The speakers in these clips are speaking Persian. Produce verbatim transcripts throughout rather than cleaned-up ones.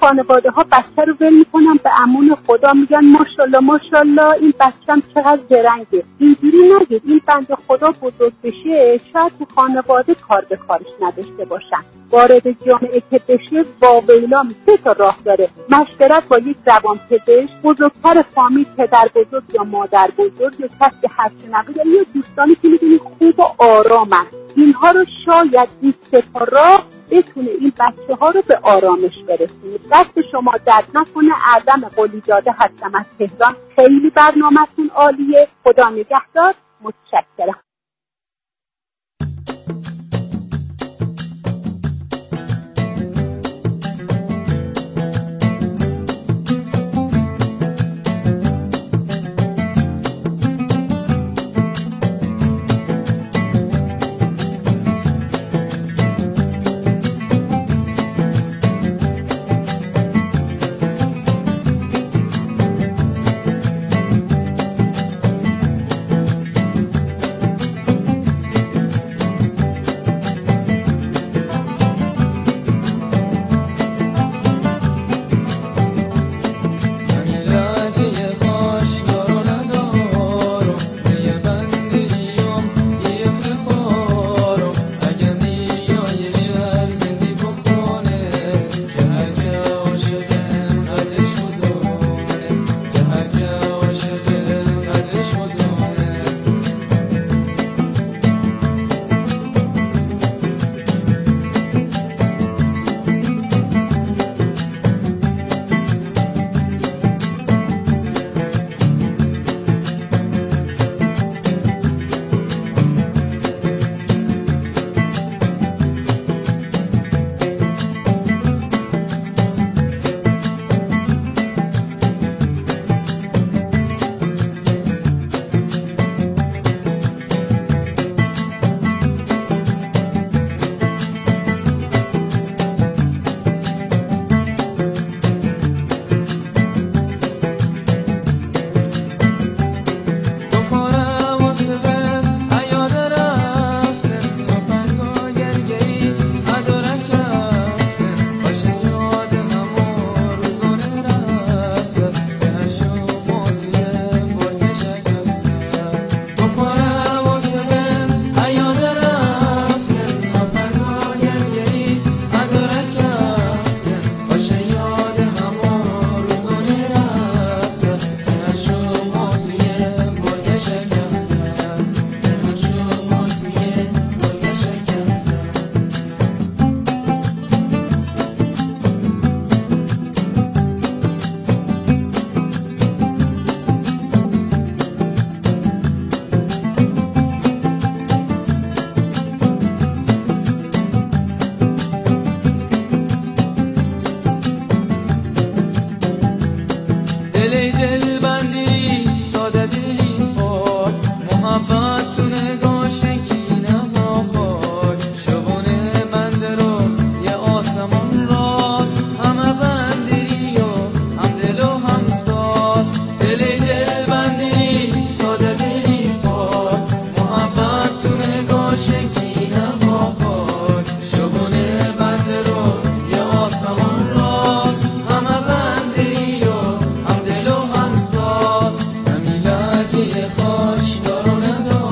خانواده ها بچه رو ول میکنن به امون خدا، میگن ماشاءالله ماشاءالله این بچه‌م چقدر زرنگه. اینجوری نگید. این بنده خدا بزرگ بشه شاید تو خانواده کار به کارش نداشته باشن. وارد جامعه که بشه با ویلا سه تا راه داره: مشورت با یک روانپزشک، بزرگتر فامیل، پدر بزرگ یا مادر بزرگ یا کسی که حرفی نقل، یا دوستانی که میدونی خوب و آرامن. اینها رو شاید این سه تا راه بتونه این بچه ها رو به آرامش برسونه. دست شما درد نکنه. اعظم قلی داده هستم از تهران. خیلی برنامه‌تون عالیه. خدا نگهدار. متشکرم. خوش دارو ندارو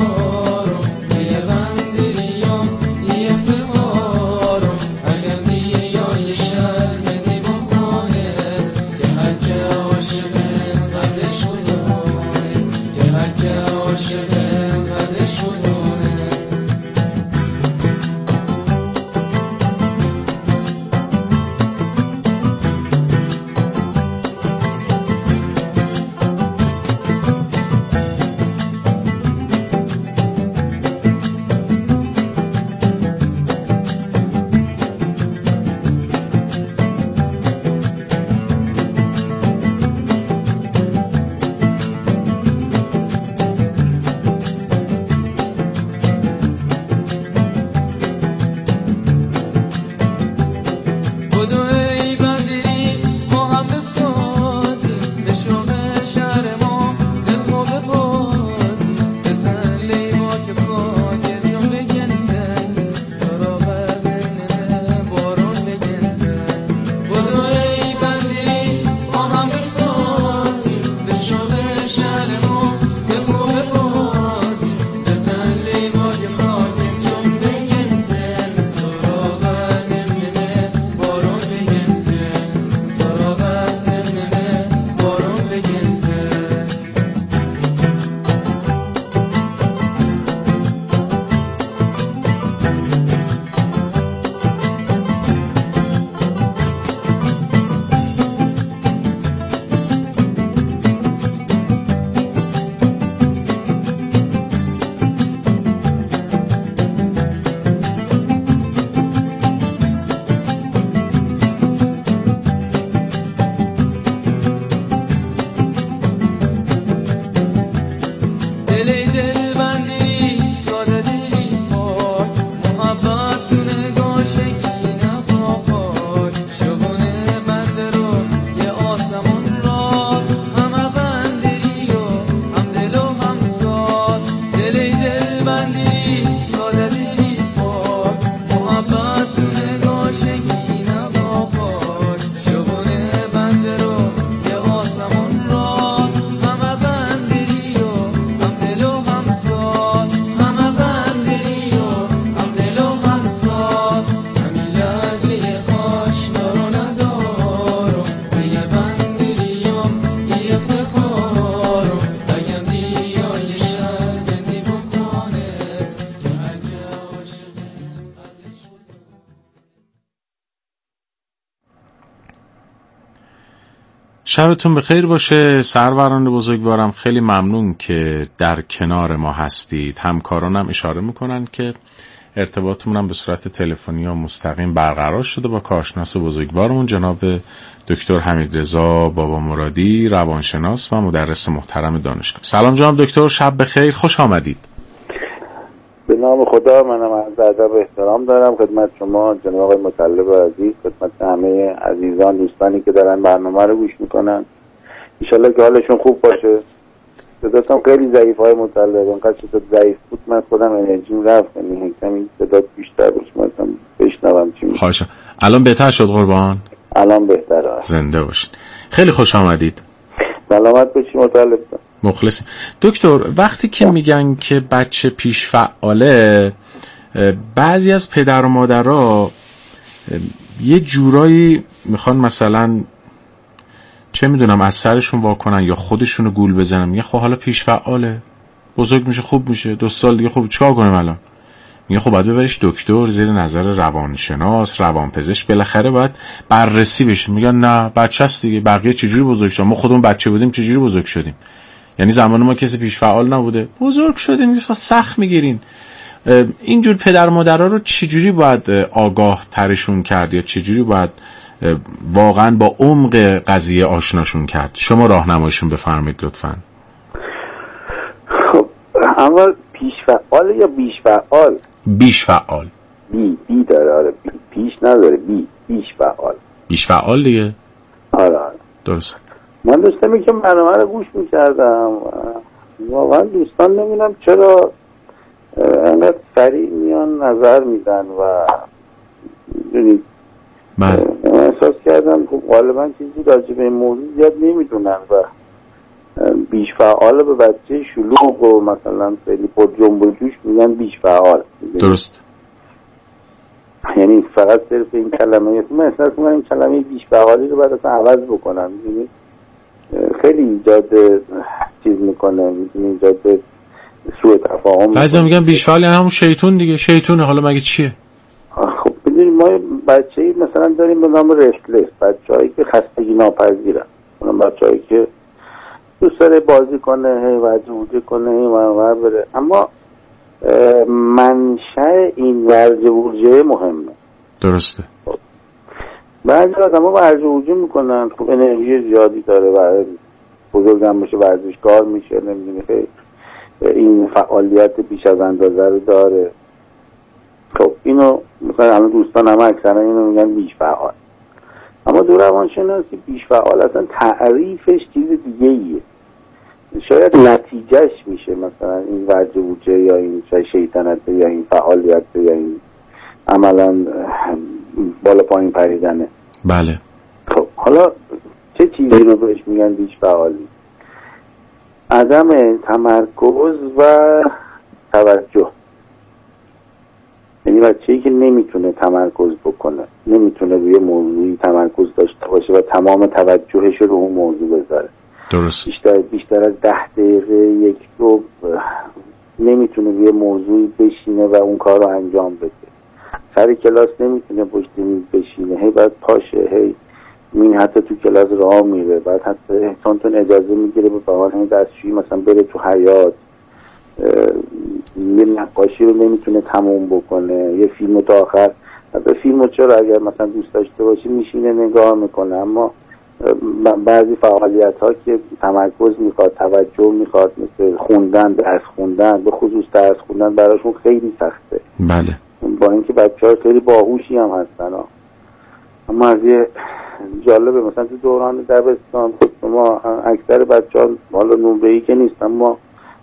شبتون بخیر باشه سروران بزرگوارم. خیلی ممنون که در کنار ما هستید. همکارانم اشاره میکنن که ارتباطمون هم به صورت تلفنی و مستقیم برقرار شده با کارشناس بزرگوارمون جناب دکتر حمیدرضا بابا مرادی، روانشناس و مدرس محترم دانشگاه. سلام جناب دکتر، شب بخیر، خوش آمدید. به نام خدا. منم از ادب احترام دارم خدمت شما جناب آقای مطلب عزیز، خدمت همه عزیزان دوستانی که دارن برنامه رو گوش میکنن. ان شاءالله که حالشون خوب باشه. صداتم خیلی ضعیف های مطلب، انقدر صدات ضعیف بود من خودم انرژیم رفت، یعنی کمی صدات بیشتر باشه مثلا بشنوم چی میگی. خواهش. الان بهتر شد قربان؟ الان بهتره. زنده باشین. خیلی خوش آمدید. سلامت باشی مطلب. مخلص. دکتر وقتی که میگن که بچه پیش فعاله، بعضی از پدر و مادرها یه جورایی میخوان مثلا چه میدونم از سرشون واکنن یا خودشونو گول بزنن، میگه خب حالا پیش فعاله، بزرگ میشه خوب میشه، دو سال دیگه خوب، چیکار کنیم الان؟ میگه خب باید ببریش دکتر، زیر نظر روانشناس، روانپزشک، بالاخره باید بررسی بشه. میگن نه بچه‌ست دیگه، بقیه چجوری بزرگ شدن؟ ما خودمون بچه بودیم چجوری بزرگ شدیم؟ یعنی زمان ما کسی پیش فعال نبوده، بزرگ شدیم دیگه سخت میگیرین. اینجور پدر مادرها رو چجوری باید آگاه ترشون کرد یا چجوری باید واقعا با عمق قضیه آشناشون کرد؟ شما راهنماییشون بفرمایید لطفاً. خب اما پیش فعال یا بیش فعال؟ بیش فعال. بی بی داره. آره بی. پیش نداره، بی بیش فعال. بیش فعال دیگه. آره آره درست. من داشتم که برنامه رو گوش میکردم، واقعا دوستان نمیدونم چرا انقدر سریع میان نظر میدن و میدونید احساس کردم خب غالبا چیزی راجع به این موضوع زیاد نمیدونن و بیش فعال به بچه شلوغ و مثلا خیلی پر جنب و جوش میگن بیش فعال. درست. یعنی فقط صرف این کلمه، من احساس میکنم این کلمه بیش فعالی رو باید اصلا عوض بکنم. میدونید خیلی ایجاد چیز میکنه، میتونه ایجاد سوء تفاهم. بعضی میگن بیش فعال یعنی همون شیطون دیگه. شیطونه حالا مگه چیه؟ خب ببینید ما بچه‌ای مثلا داریم به نام رستلس، بچه‌ای که خستگی ناپذیرن، اون بچه‌ای که دوست داره بازی کنه، هی وجوده کنه، هی منور بره، اما منشأ این ورج ورجه مهمه. درسته. بعضی آدم‌ها ورج ورجه میکنن، خب انرژی زیادی داره و بزرگم بشه ورزشکار میشه، نمیدونی خیلی این فعالیت بیش از اندازه رو داره. خب اینو مثلا همه دوستان همه اکثرا اینو میگن بیش فعال. اما دو روانشناسی بیش فعال اصلا تعریفش چیز دیگه ایه. شاید نتیجهش میشه مثلا این ورج وجه یا این شیطنت یا این فعالیت یا این عملا بالا پایین پریدنه. بله. خب حالا چه چیزی رو بهش میگن بیش فعالی؟ عدم تمرکز و توجه. یعنی بچه‌ای که نمیتونه تمرکز بکنه، نمیتونه روی موضوعی تمرکز داشته باشه و تمام توجهش رو اون موضوع بذاره. درست. بیشتر بیشتر از ده دقیقه یک رو نمیتونه روی موضوعی بشینه و اون کار رو انجام بده. سر کلاس نمیتونه پشت میز بشینه، هی بعد پاشه، هی این حتی تو کلاس راه میره، بعد حتی احسانتون اجازه میگیره به بهانه همین دستشویی مثلا بره تو حیاط، یه نقاشی رو نمیتونه تموم بکنه، یه فیلم تا آخر. حتی فیلمو چرا اگر مثلا دوست داشته باشی میشینه نگاه میکنه، اما بعضی فعالیت ها که تمرکز میخواد، توجه میخواد، مثل خوندن، درس خوندن، به خصوص درس خوندن براشون خیلی سخته. بله. با اینکه بچه‌ها خیلی باهوشی هم هستن ها. اما از یه جالبه مثلا تو دوران دبستان ما اکثر بچه‌ها حالا نمره‌ای که نیست اما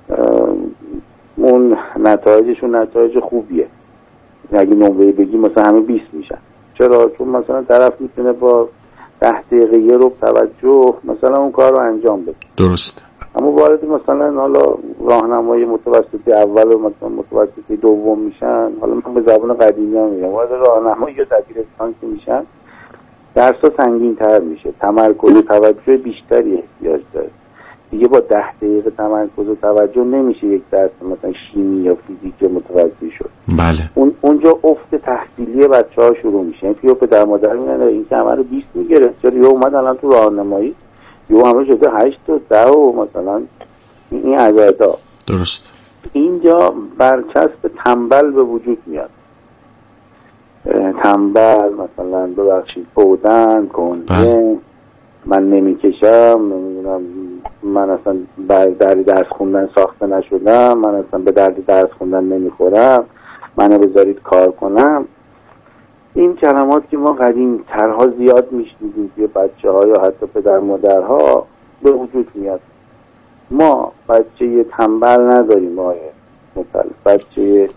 اون نتایجشون نتایج خوبیه. اگه نمره‌ای بگی مثلا همه بیست میشن. چرا؟ چون مثلا طرف میتونه با ده دقیقه یه رو توجه مثلا اون کار رو انجام بده. درست. اما وارد مثلا حالا راهنمای متوسطی اول و مثلا متوسطی دوم میشن، حالا من به زبان قدیمی هم میگم، وارد راهنمایی یا دبیرستان که میشن درس‌ها سنگین تر میشه، تمرکز و توجه بیشتری احتیاج داره. دیگه با ده دقیقه تمرکز و توجه نمیشه یک درس مثلا شیمی یا فیزیک متوجه شد. بله. اون اونجا افت تحصیلی بچه‌ها شروع میشه. این پیو پدر مادر میگن این که همه رو بیست میگیره، چرا یه اومد الان تو راهنمایی یو همه شده هشت و ده و مثلا این عددا. درست. اینجا برچسب تنبل به وجود میاد. تنبل مثلا ببخشید بودن کنجه، من نمیکشم، نمیدونم من اصلا درد درس خوندن ساخته نشدم، من اصلا به درد درس خوندن نمیخورم، منو بذارید کار کنم. این کلمات که ما قدیم ترها زیاد میشنیدیم که بچه ها یا حتی پدر مادرها به وجود میاد. ما بچه تنبل نداریم آیه مثلا بچه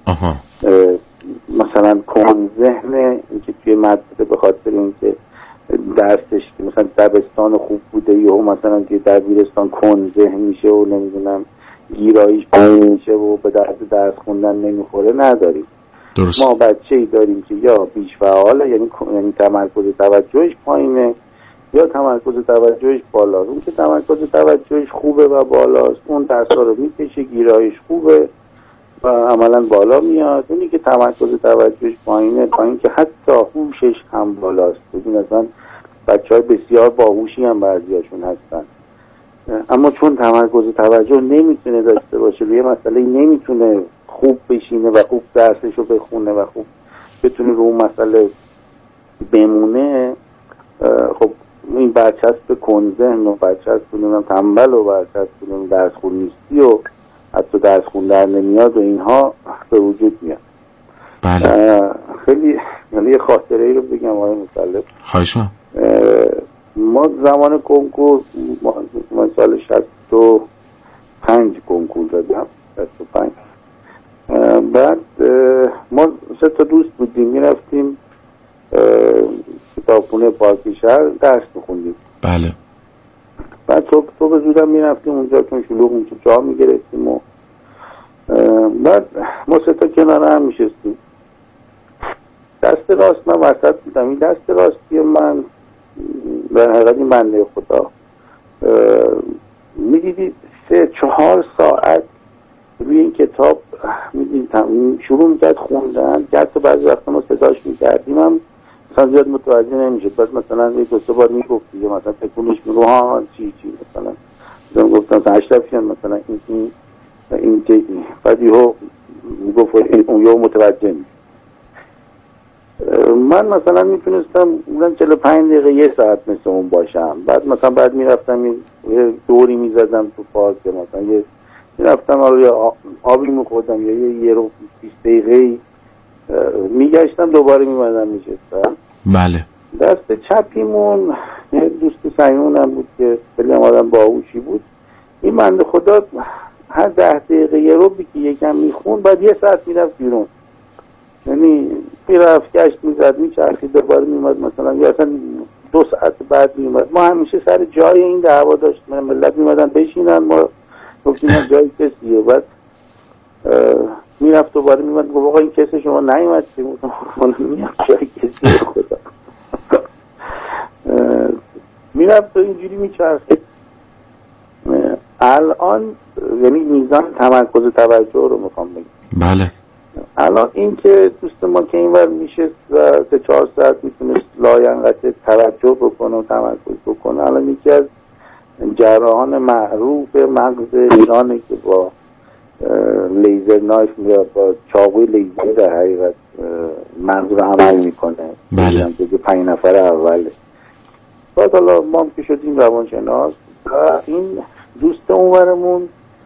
مثلا کن ذهن اینکه توی مدرسه به خاطر اینکه درسش که مثلا دبستان خوب بوده یا مثلا که دبیرستان کن ذهن میشه و نمیدونم گیراییش پایین میشه و به درد درس خوندن نمیخوره نداریم. درست. ما بچه‌ای داریم که یا بیش فعاله، یعنی یعنی تمرکز توجهش پایینه یا تمرکز توجهش بالاست. اون که تمرکز توجهش خوبه و بالاست اون درس‌ها رو میکشه، گیراییش خوبه و عملا بالا میاد. اونی که تمرکز توجهش پایینه تا اینکه حتی هوشش هم بالاست. ببین اصلا بچه‌های بسیار باهوشی هم بعضیاشون هستن، اما چون تمرکز توجه نمیتونه داشته باشه روی مسئله، نمیتونه خوب بشینه و خوب درسش رو بخونه و خوب بتونه رو اون مسئله بمونه، خب این برچسب کنذهن و برچسب نمیدونم تنبل و برچسب نمیدونم درس خون نیستی و حتی درس خون در نمیاد و اینها به وجود میاد. بله. خیلی یعنی خاطره ای رو بگم آقای مصلح. خواهش می‌کنم. ما زمان کنکور من سال شصت و پنج کنکور دادم، شصت و پنج. بعد ما سه تا دوست بودیم میرفتیم کتابخونه پارک شهر درس بخوندیم. بله. بعد صبح صبح زودم میرفتیم اونجا چون شلوغ اونجا جا میگرفتیم و بعد ما سه تا کنار هم میشستیم. دست راست من وسط بودم، این دست راستی من در حقیقت این بنده خدا میدیدید سه چهار ساعت روی این کتاب میدیدید شروع میکرد خوندن که حتی بعضی وقتا ما صداش میکردیم هم مثلا زیاد متوجه نمیشد. بعد مثلا یک دو سه بار میگفت دیگه مثلا تکونش میگو ها چی چی مثلا مثلا گفتم مثلا اشرفیان مثلا این این این که بعد یهو میگفت اون یهو متوجه میشد. من مثلا میتونستم بودن چهل و پنج دقیقه یه ساعت مثل اون باشم. بعد مثلا بعد میرفتم یه دوری میزدم تو پارک، مثلا یه میرفتم حالا آبی میخوردم یا یه یه رو بیست دقیقه میگشتم دوباره میمدم میشستم. بله. دست چپیمون یه دوست صمیمونم بود که خیلی هم آدم باهوشی بود. این بنده خدا هر ده دقیقه یه رو بی که یکم میخون بعد یه ساعت میرفت بیرون، یعنی میرفت گشت میزد میچرخید دوباره میمد مثلا یا اصلا دو ساعت بعد میمد. ما همیشه سر جای این دعوا داشتیم، ملت میمدن بشینن ما گفتیم جای کسیه. بعد میرفت دوباره میمد گفت آقا این کس شما نیومد که میاد جای کسیه خدا میرفت و اینجوری میچرخید. الان یعنی میزان تمرکز توجه رو میخوام بگم. بله. الان این که دوست ما که اینور میشه و سه چهار ساعت میتونست لاینقطع توجه بکنه و تمرکز بکنه، الان یکی از جراحان معروف مغز ایرانه که با لیزر نایف میاد با چاقوی لیزر در حقیقت مغز رو عمل میکنه. بله. که پنج نفر اوله. بعد حالا ما هم که شدیم روانشناس و این دوست اونورمون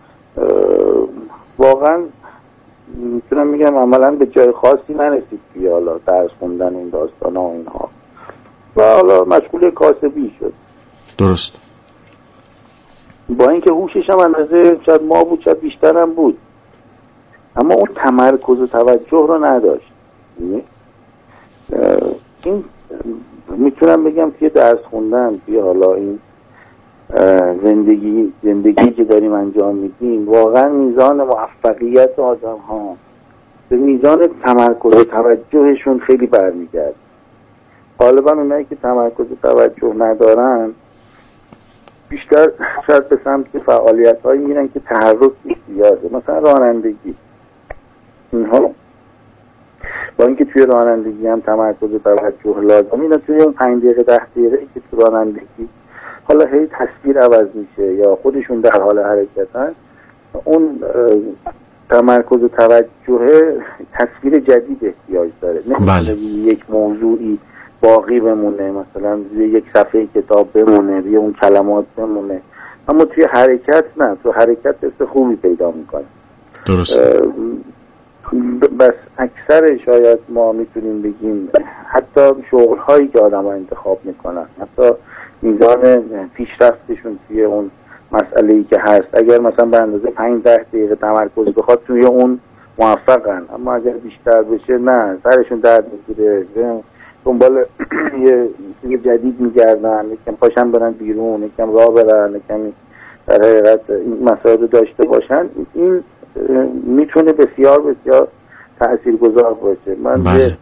واقعا میتونم میگم عملا به جای خاصی نرسید که حالا درس خوندن این داستان ها و اینها و حالا مشغول کاسبی شد. درست. با اینکه هوشش هم اندازه شاید ما بود شاید بیشتر هم بود، اما اون تمرکز و توجه رو نداشت. این میتونم بگم که درس خوندن توی حالا این زندگی زندگی که داریم انجام میدیم واقعا میزان موفقیت آدم ها به میزان تمرکز و توجهشون خیلی برمیگرد. غالبا اونایی که تمرکز و توجه ندارن بیشتر شاید به سمت فعالیت هایی میرن که تحرک زیاده، مثلا رانندگی. اینها با اینکه توی رانندگی هم تمرکز و توجه لازم، اینا توی اون پنج دقیقه ده دقیقه که تو رانندگی حالا هی تصویر عوض میشه یا خودشون در حال حرکتن، اون تمرکز و توجه تصویر جدید احتیاج داره. بله. یک موضوعی باقی بمونه، مثلا یک صفحه کتاب بمونه، روی اون کلمات بمونه، اما توی حرکت نه، تو حرکت حس خوبی پیدا میکنه. درست. بس اکثر شاید ما میتونیم بگیم حتی شغل هایی که آدم ها انتخاب میکنن، حتی میزان پیشرفتشون توی اون مسئله‌ای که هست، اگر مثلا به اندازه پنج ده دقیقه تمرکز بخواد توی اون موفقن، اما اگر بیشتر بشه نه، سرشون درد میگیره، دنبال یه چیز جدید میگردن، یکم پاشن برن بیرون، یکم راه برن، یکم در حقیقت این مسائل رو داشته باشن. این میتونه بسیار بسیار تاثیرگذار باشه. من بله.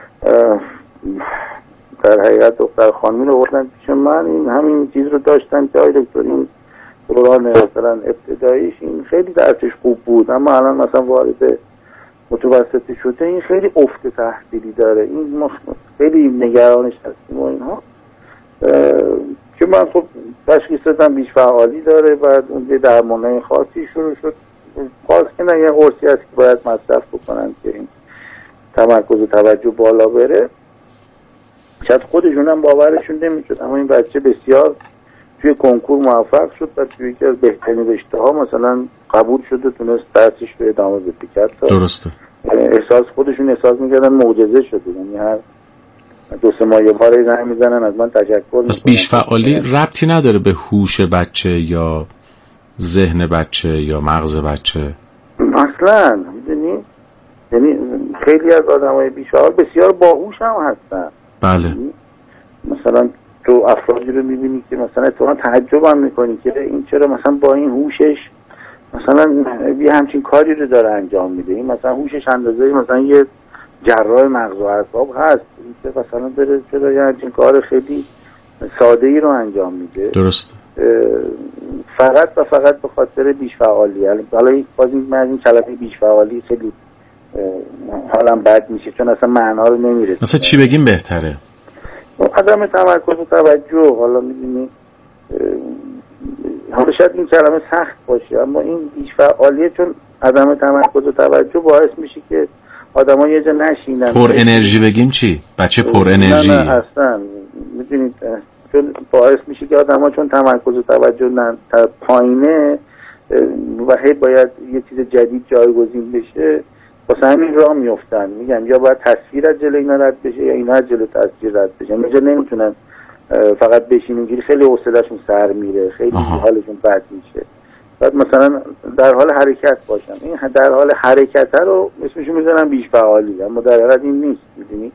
در حقیقت دختر خانمی رو بردن پیش من، این همین چیز رو داشتن که آی دکتر این دوران مثلا ابتداییش این خیلی درسش خوب بود، اما الان مثلا وارد متوسطی شده، این خیلی افت تحصیلی داره، این ما خیلی نگرانش هستیم و اینها، که من خب تشخیص دادم بیش فعالی داره. بعد اون یه درمانای خاصی شروع شد، خاص که نه، یه قرصی هست که باید مصرف بکنن که این تمرکز و توجه بالا بره. شاید خودشون هم باورشون نمیشد، اما این بچه بسیار توی کنکور موفق شد و توی یکی از بهترین رشته ها مثلا قبول شد و تونست درسش رو ادامه بده کرد. درسته. احساس خودشون احساس میکردن معجزه شده، یعنی هر دو سه ماه یه بار زنگ میزنن از من تشکر میکنن. پس بیش فعالی ربطی نداره به هوش بچه یا ذهن بچه یا مغز بچه اصلا. میدونی یعنی خیلی از آدمای بیش فعال بسیار باهوش هم هستن. بله. مثلا تو افرادی رو میبینی که مثلا اتفاقا تعجب هم میکنی که این چرا مثلا با این هوشش مثلا یه همچین کاری رو داره انجام میده، این مثلا هوشش اندازه مثلا یه جراح مغز و اعصاب هست، این که مثلا داره چرا یه همچین کار خیلی ساده ای رو انجام میده. درست. فقط و فقط به خاطر بیش فعالی. حالا باز این من این کلمه بیش فعالی خیلی حالم بد میشه چون اصلا معنا رو نمیرسه. مثلا چی بگیم بهتره؟ عدم تمرکز و توجه. حالا میدونی حالا شاید این کلمه سخت باشه، اما این بیش فعالیه، چون عدم تمرکز و توجه باعث میشه که آدم‌ها یه جا نشینن. پر انرژی بگیم چی؟ بچه پر انرژی. نه نه اصلا. میدونید چون باعث میشه که آدم‌ها چون تمرکز و توجه نه پایینه و هی باید یه چیز جدید جایگزین بشه، واسه همین راه میافتن. میگم یا باید تصویر از جلوی اینا رد بشه یا اینا از جلوی تصویر رد بشه. اینجا نمیتونن فقط بشینن، گیری خیلی حوصله‌شون سر میره، خیلی حالشون بد میشه. بعد مثلا در حال حرکت باشن، این در حال حرکت رو اسمشو میذارن بیش فعالی، اما در حقیقت این نیست. میدونی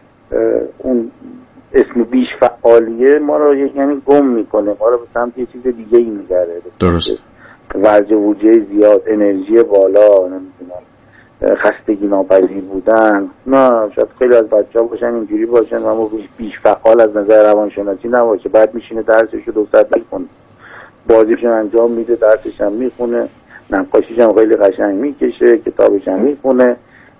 اون اسم بیش فعالیه ما رو یعنی گم میکنه، ما رو به سمت یه چیز دیگه ای میبره. درست. ورج وجه زیاد، انرژی بالا، نمیدونم خستگی ناپذیر بودن. نه شاید خیلی از بچه‌ها باشن اینجوری باشن و اما بیش فعال از نظر روانشناسی نباشه، بعد میشینه درسش رو دو ساعت میخونه، بازیش انجام میده، درسش هم میخونه، نقاشیش هم خیلی قشنگ میکشه، کتابش هم میخونه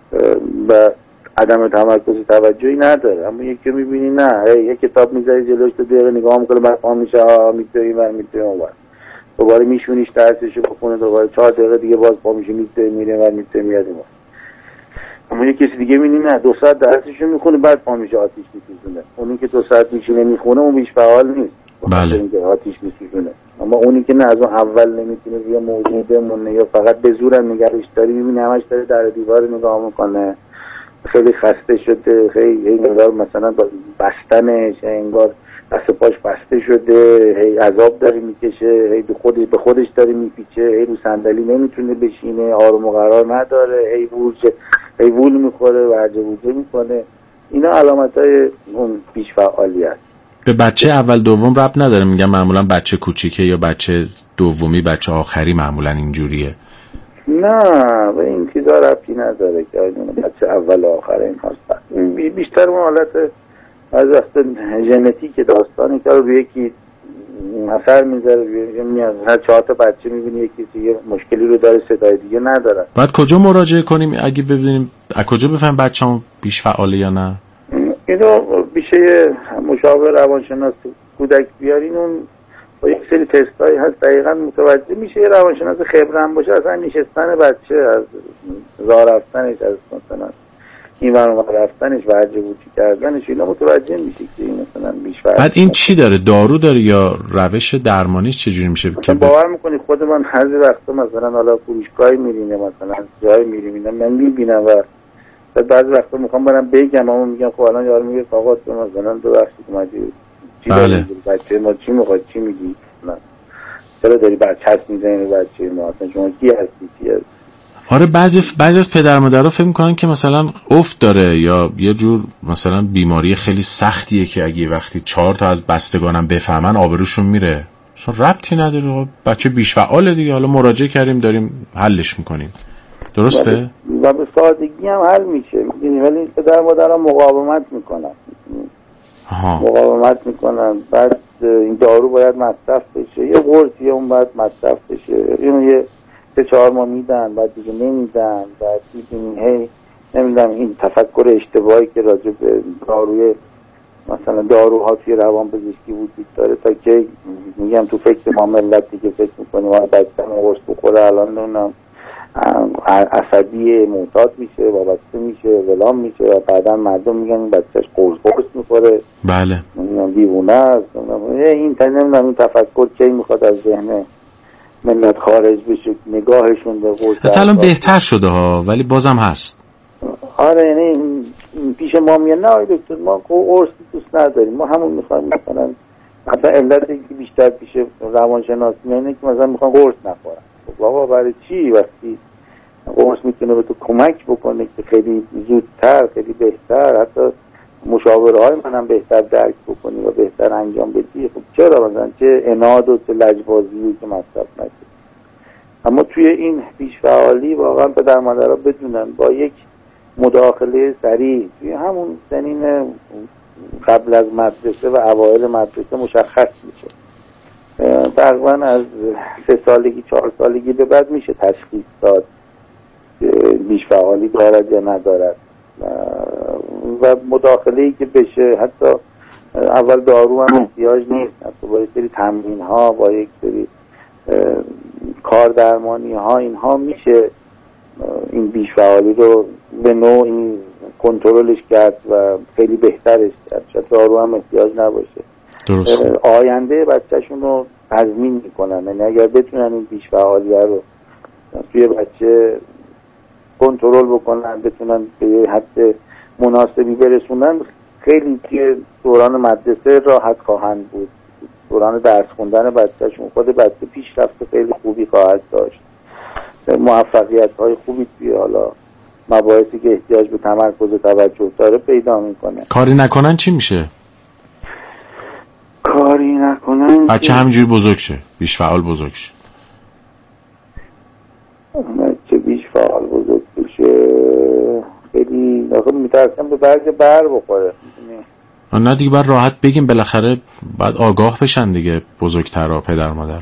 و عدم تمرکز و توجهی نداره. اما یکی میبینی نه، یه کتاب میذاری جلوش تو دقیقه نگاه میکنه، بعد پا میشه ها میتونی من میتونی اون دوباره میشونیش درسش رو بخونه، دوباره چهار دقیقه دیگه باز پا میشه میتونی میره و میتونی میاد. اما یه کسی دیگه میبینی نه، دو ساعت درسش رو میخونه بعد پا میشه آتیش میسوزونه. اونی که دو ساعت میشینه میخونه اون بیش فعال نیست. بله. اینکه آتیش میسوزونه. اما اونی که نه از اون اول نمیتونه روی موضوع بمونه یا فقط به زور نگرش داری، میبینی همش داره در دیوار نگاه میکنه، خیلی خسته شده، خیلی انگار مثلا بستنش انگار دست پاش بسته شده، هی عذاب داره میکشه، هی به خودش به خودش داره میپیچه، هی رو صندلی نمیتونه بشینه، آروم و قرار نداره، هی وولچه هی وول میخوره و هرجه وجه میکنه. اینا علامتای اون بیش فعالیت. به بچه اول دوم ربط نداره، میگم معمولا بچه کوچیکه یا بچه دومی بچه آخری معمولا اینجوریه. نه به این چیزا ربطی نداره که بچه اول و آخر این هست. بیشتر اون حالت از وقت ژنتیک داستانی که روی یکی اثر میذاره، میاد هر چهار تا بچه میبینی یکی دیگه مشکلی رو داره، صدای دیگه نداره. بعد کجا مراجعه کنیم اگه ببینیم از کجا بفهمیم بچه‌مون بیش فعاله یا نه؟ اینو بیشه مشاور روانشناس کودک بیارین، اون با یک سری تستایی هست دقیقا متوجه میشه. یه روانشناس خبرم باشه اصلا نشستن بچه، از راه رفتنش، از مثلا این ور رفتنش و عجب بودی کردنش اینا متوجه میشه که این مثلا بیشتر. بعد این چی داره؟ دارو داره یا روش درمانیش چجوری میشه که باور میکنی خود من بعضی وقتا مثلا حالا فروشگاهی میریم مثلا جایی میریم اینا من میبینم و بعضی وقتا میخوام برم بگم اما میگم خب الان یارو میگه آقا تو مثلا دو بخشید اومدی چی بله. بچه ما چی میخواد چی میگی نه چرا داری بچه‌ت میزنی بچه ما اصلا شما کی هستی چی هستی؟ آره بعضی بعضی از پدر مادرها فکر میکنن که مثلا افت داره یا یه جور مثلا بیماری خیلی سختیه که اگه وقتی چهار تا از بستگانم بفهمن آبروشون میره. اصلا ربطی نداره، بچه بیش فعاله دیگه، حالا مراجعه کردیم داریم حلش میکنیم. درسته؟ و به سادگی هم حل میشه میدونی، ولی پدر مادرها مقاومت میکنن آها. مقاومت میکنن. بعد این دارو باید مصرف بشه، یه قرصیه اون باید مصرف بشه، اینو یه سه چهار ماه میدن بعد دیگه نمیدن. بعد میدونی هی نمیدونم این تفکر اشتباهی که راجع به داروی مثلا داروها توی روان پزشکی وجود داره تا که میگم تو فکر ما ملت دیگه فکر میکنیم آن بچه هم قرص بخوره الان نمیدونم عصبی معتاد میشه وابسته میشه ولام میشه و بعدا مردم میگن این بچهش قرص قرص میخوره بله نمیدونم دیوونه است. این نمیدونم این تفکر کی میخواد از ذهن ملت خارج بشه، نگاهشون به قرص الان بهتر شده ها ولی بازم هست. آره یعنی پیش ما میگن نه دکتر ما قرص دوست نداریم، ما همون میخوایم مثلا مثلا علتی که بیشتر پیش روانشناس میگن که مثلا میخوان قرص نخورن. بابا برای چی وقتی قرص میتونه به تو کمک بکنه که خیلی زودتر خیلی بهتر حتی مشاوره های منم بهتر درک بکنی و بهتر انجام بدی، خب چرا مثلا چه اناد و چه لجبازی که مصرف نکنی. اما توی این پیش‌فعالی واقعا پدر مادرها بدونن با یک مداخله سریع توی همون سنین قبل از مدرسه و اوایل مدرسه مشخص میشه. تقریبا از سه سالگی چهار سالگی به بعد میشه تشخیص داد پیش‌فعالی دارد یا ندارد و مداخله‌ای که بشه حتی اول دارو هم احتیاج نیست، حتی با یک سری تمرین ها با یک سری کار درمانی ها اینها میشه این بیش‌فعالی رو به نوعی کنترلش کرد و خیلی بهترش کرد. شاید دارو هم احتیاج نباشه. درست. آینده بچه‌شون رو تضمین میکنن، یعنی اگر بتونن این بیش‌فعالی رو توی بچه کنترل بکنن بتونن به یه حد مناسبی برسونن خیلی توی دوران مدرسه راحت خواهند بود. دوران درس خوندن بچه‌شون خود بچه پیشرفت خیلی خوبی خواهد داشت، موفقیت های خوبی توی حالا مباحثی که احتیاج به تمرکز و توجه داره پیدا میکنه. کاری نکنن چی میشه؟ کاری نکنن بچه همینجوری بزرگ شه، بیش فعال بزرگ شه. بچه بیش فعال بزرگ بشه خیلی نخواه میترسم به برگ بر بخوره. نه دیگه باید راحت بگیم، بالاخره باید آگاه بشن دیگه بزرگترها پدر مادرها.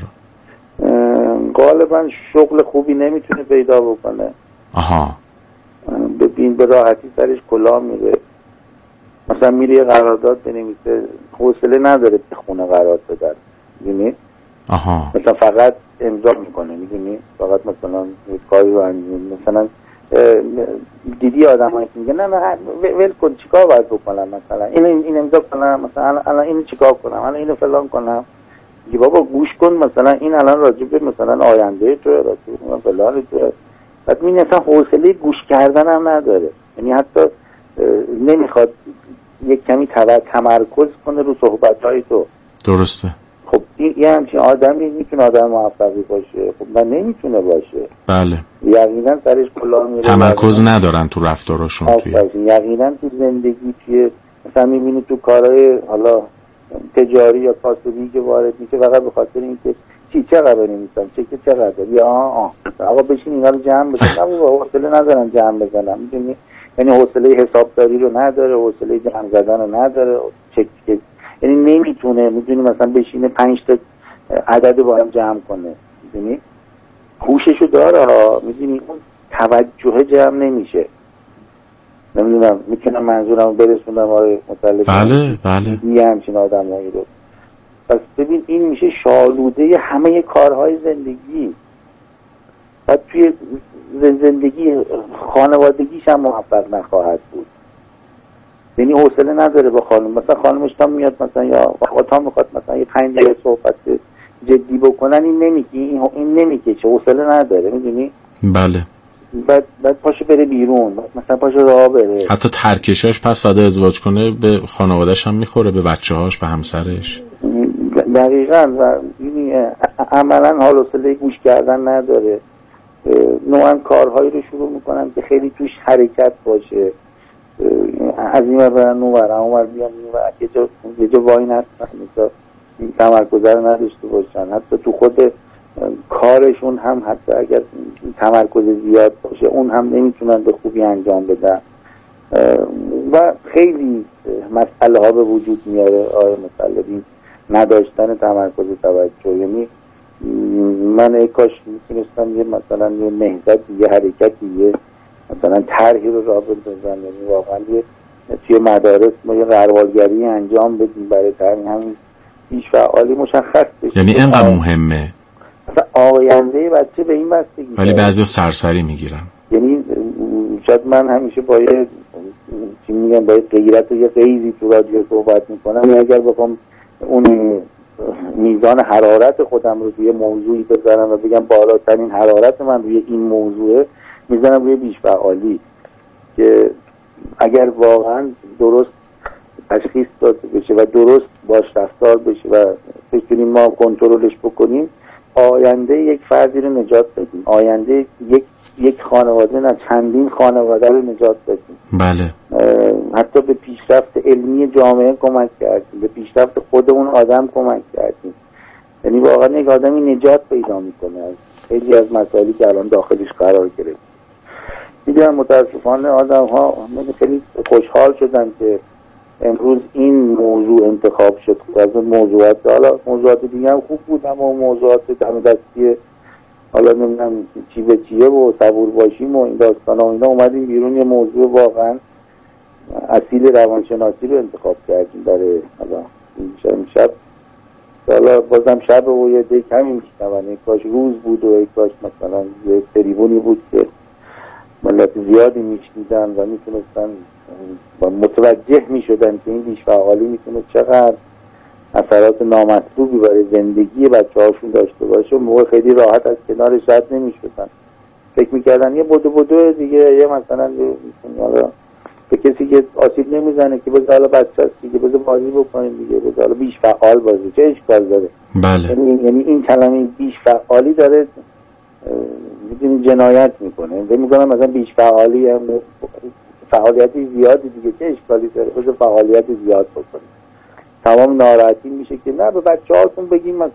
غالبا شغل خوبی نمیتونه پیدا بکنه. آها. ببین به راحتی سرش کلاه میره، مثلا میره یه قرارداد بنویسه حوصله نداره بخونه قرارداد بدن میدونی. آها. مثلا فقط امضا میکنه میدونی، فقط مثلا کاری رو انجام مثلا دیدی آدمایی که میگن نه نه ول کن چیکار باید بکنم مثلا این این امضا کنم مثلا الان اینو چیکار کنم الان اینو فلان کنم. میگه بابا گوش کن مثلا این الان راجع به مثلا آینده تو راجع به فلان تو بعد این اصلا حوصله گوش کردن هم نداره، یعنی حتی نمیخواد یک کمی تمرکز کنه رو صحبت‌های تو. درسته. خب این یه همچین آدمی میتونه آدم موفقی باشه؟ خب من نمیتونه باشه. بله. یقینا سرش کلاه میره، تمرکز ندارن تو رفتارشون توی یقینا تو زندگی توی مثلا میبینی تو کارهای حالا تجاری یا کاسبی که وارد میشه فقط به خاطر اینکه چی چقدر بنویسم چه که چقدر یا آه آه آقا بشین اینا رو جمع بزن. نه بابا حوصله ندارم جمع بزنم میدونی، یعنی حوصله حسابداری رو نداره، حوصله جمع زدن رو نداره، چک چک یعنی نمیتونه میدونی مثلا بشینه پنج تا عدد با هم جمع کنه میدونی، هوششو داره ها میدونی اون توجه جمع نمیشه. نمیدونم میتونم منظورم برسونم آقای مطلب. بله بله یه همچین آدمایی رو پس ببین این میشه شالوده همه کارهای زندگی. بعد توی زندگی خانوادگیش هم موفق نخواهد بود، یعنی حوصله نداره با خانم. مثلا خانمش تا میاد مثلا یا تا میخواد مثلا یه پنج دقیقه صحبت جدی بکنن، این نمیگه، این این نمیگه چه حوصله نداره، میدونی؟ بله. بعد بعد پاشو بره بیرون، مثلا پاشو راه بره. حتی ترکشاش پس وعده ازدواج کنه به خانواده‌اش هم میخوره، به بچه‌هاش، به همسرش. دقیقاً. و عملاً حال و حوصله گوش کردن نداره. نوعاً کارهایی رو شروع میکنن که خیلی توش حرکت باشه، از این ور برن اون ور، اون ور بیان این ور، یه جا یه جا وای نستن، مثلا تمرکز رو نداشته باشن. حتی تو خود کارشون هم حتی اگر تمرکز زیاد باشه اون هم نمیتونن به خوبی انجام بدن و خیلی مسئله ها به وجود میاره. آیا مطلبی نداشتن تمرکز توجه، یعنی من ای کاش میتونستم یه مثلا یه نهضت، یه حرکتی، یه مثلا طرحی رو راه بندازم، یعنی واقعا یه توی مدارس ما یه غربالگری انجام بدیم برای طرح همین پیش فعالی مشخص بشه. یعنی اینقدر مهمه مثلا آینده بچه به این بستگی، ولی بعضی سرسری میگیرن. یعنی شاید من همیشه با یه چی میگم با یه غیرت و یه غیزی تو رادیو صحبت میکنم، یعنی اگر بخوام اون میزان حرارت خودم رو روی موضوعی بذارم و بگم بالاترین حرارت من روی این موضوعه، میزنم روی بیش فعالی، که اگر واقعا درست تشخیص داده بشه و درست باش رفتار بشه و بتونیم ما کنترلش بکنیم، آینده یک فردی رو نجات بدیم، آینده یک یک خانواده نه چندین خانواده رو نجات بدیم. بله. حتی به پیشرفت علمی جامعه کمک کردیم، به پیشرفت خود اون آدم کمک کردیم. یعنی واقعا یک آدمی نجات پیدا میکنه از خیلی از مسائلی که الان داخلش قرار گرفت. میدونم متاسفانه آدم ها خیلی خوشحال شدن که امروز این موضوع انتخاب شد از اون موضوعات. حالا موضوعات دیگه هم خوب بود، اما موضوعات دم دستی حالا نمیدونم چی به چیه و صبور باشیم و این داستان ها اینا اومدیم بیرون، یه موضوع واقعا اصیل روانشناسی رو انتخاب کردیم برای حالا این شب. حالا بازم شب و یه دیگه کمی میشنون، یک کاش روز بود و یک کاش مثلا یه تریبونی بود که ملت زیادی میشنیدن و میتونستن و متوجه میشدن که این بیش فعالی میتونه چقدر اثرات نامطلوبی برای زندگی بچه هاشون داشته باشه. و موقع خیلی راحت از کنارش رد نمیشدن، فکر میکردن یه بدو بدو دیگه، یه مثلا یه به کسی که آسیب نمیزنه که بذار حالا بچه هست دیگه، بذار بازی بکنیم دیگه، بذار حالا بیش فعال بازی، چه اشکال داره؟ بله. یعنی یعنی این کلمه بیش فعالی داره میدونی جنایت میکنه. فکر میکنم مثلا بیش فعالی هم فعالیتی زیادی دیگه، چه اشکالی داره؟ بذار فعالیت زیاد بکنیم. تمام ناراحتی میشه که نه به بچه هاتون بگیم مثلا